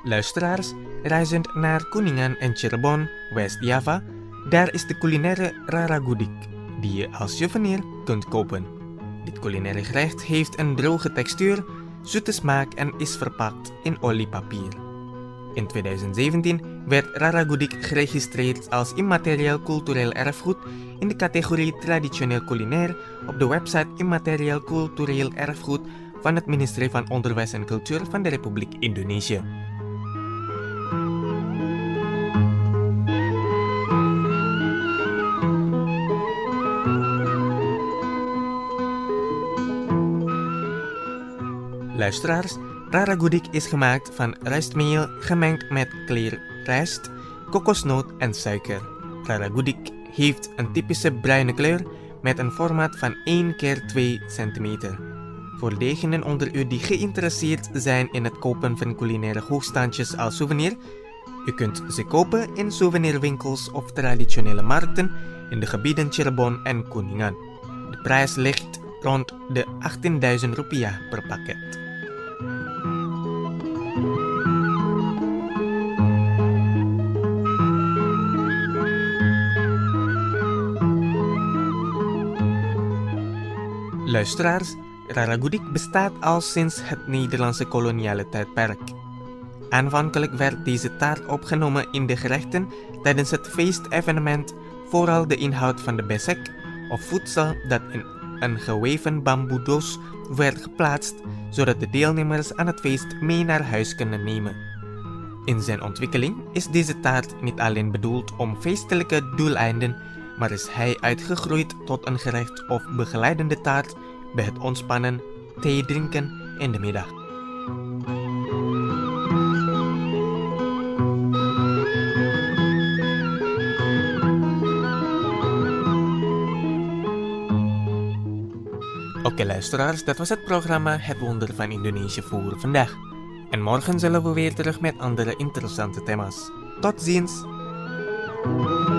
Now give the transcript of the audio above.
Luisteraars, reizend naar Kuningan en Cirebon, West-Java, daar is de culinaire raragudik, die je als souvenir kunt kopen. Dit culinaire gerecht heeft een droge textuur, zoete smaak en is verpakt in oliepapier. In 2017 werd raragudik geregistreerd als immaterieel cultureel erfgoed in de categorie traditioneel culinair op de website Immaterieel Cultureel Erfgoed van het ministerie van Onderwijs en Cultuur van de Republiek Indonesië. Luisteraars, raragudik is gemaakt van rijstmeel gemengd met kleerrijst, kokosnoot en suiker. Raragudik heeft een typische bruine kleur met een formaat van 1 x 2 cm. Voor degenen onder u die geïnteresseerd zijn in het kopen van culinaire hoogstandjes als souvenir, u kunt ze kopen in souvenirwinkels of traditionele markten in de gebieden Cirebon en Kuningan. De prijs ligt rond de 18.000 rupiah per pakket. Luisteraars, raragudik bestaat al sinds het Nederlandse koloniale tijdperk. Aanvankelijk werd deze taart opgenomen in de gerechten tijdens het feestevenement, vooral de inhoud van de besek of voedsel dat in een geweven bamboedoos werd geplaatst, zodat de deelnemers aan het feest mee naar huis kunnen nemen. In zijn ontwikkeling is deze taart niet alleen bedoeld om feestelijke doeleinden, maar is hij uitgegroeid tot een gerecht of begeleidende taart bij het ontspannen, thee drinken in de middag. Oké luisteraars, dat was het programma Het Wonder van Indonesië voor vandaag. En morgen zullen we weer terug met andere interessante thema's. Tot ziens!